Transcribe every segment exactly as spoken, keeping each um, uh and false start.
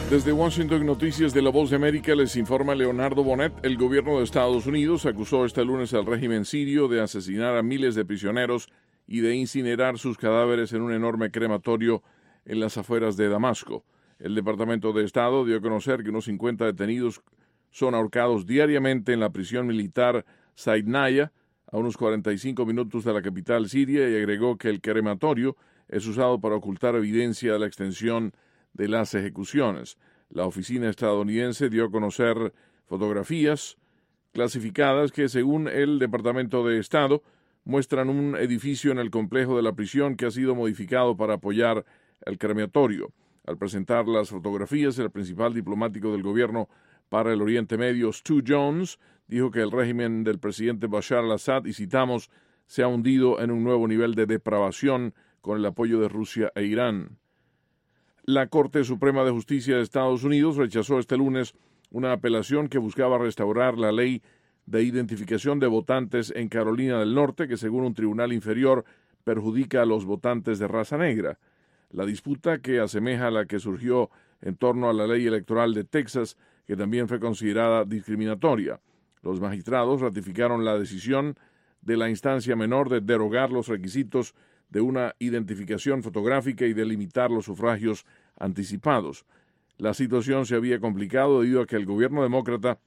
Desde Washington, Noticias de La Voz de América, les informa Leonardo Bonet. El gobierno de Estados Unidos acusó este lunes al régimen sirio de asesinar a miles de prisioneros y de incinerar sus cadáveres en un enorme crematorio en las afueras de Damasco. El Departamento de Estado dio a conocer que unos cincuenta detenidos son ahorcados diariamente en la prisión militar Saidnaya, a unos cuarenta y cinco minutos de la capital siria, y agregó que el crematorio es usado para ocultar evidencia de la extensión de las ejecuciones. La oficina estadounidense dio a conocer fotografías clasificadas que, según el Departamento de Estado, muestran un edificio en el complejo de la prisión que ha sido modificado para apoyar el crematorio. Al presentar las fotografías, el principal diplomático del gobierno para el Oriente Medio, Stu Jones, dijo que el régimen del presidente Bashar al-Assad, y citamos, se ha hundido en un nuevo nivel de depravación con el apoyo de Rusia e Irán. La Corte Suprema de Justicia de Estados Unidos rechazó este lunes una apelación que buscaba restaurar la ley de identificación de votantes en Carolina del Norte, que según un tribunal inferior perjudica a los votantes de raza negra. La disputa, que asemeja a la que surgió en torno a la ley electoral de Texas, que también fue considerada discriminatoria. Los magistrados ratificaron la decisión de la instancia menor de derogar los requisitos de una identificación fotográfica y de limitar los sufragios anticipados. La situación se había complicado debido a que el gobierno demócrata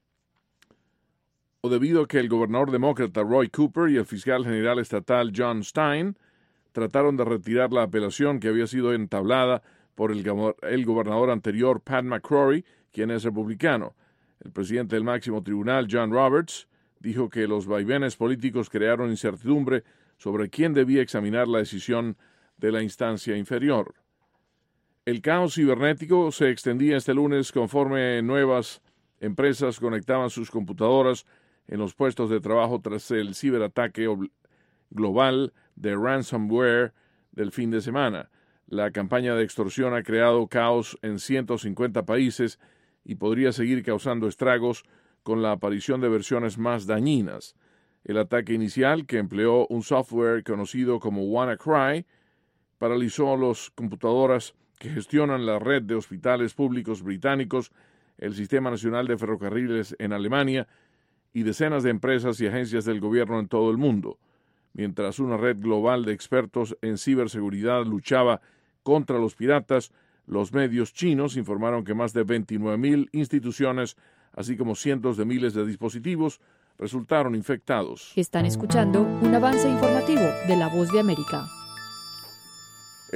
o debido a que el gobernador demócrata Roy Cooper y el fiscal general estatal John Stein trataron de retirar la apelación que había sido entablada por el, el gobernador anterior Pat McCrory, quien es republicano. El presidente del máximo tribunal, John Roberts, dijo que los vaivenes políticos crearon incertidumbre sobre quién debía examinar la decisión de la instancia inferior. El caos cibernético se extendía este lunes conforme nuevas empresas conectaban sus computadoras en los puestos de trabajo tras el ciberataque global de ransomware del fin de semana. La campaña de extorsión ha creado caos en ciento cincuenta países y podría seguir causando estragos con la aparición de versiones más dañinas. El ataque inicial, que empleó un software conocido como WannaCry, paralizó las computadoras que gestionan la red de hospitales públicos británicos, el Sistema Nacional de Ferrocarriles en Alemania y decenas de empresas y agencias del gobierno en todo el mundo. Mientras una red global de expertos en ciberseguridad luchaba contra los piratas, los medios chinos informaron que más de veintinueve mil instituciones, así como cientos de miles de dispositivos, resultaron infectados. Están escuchando un avance informativo de La Voz de América.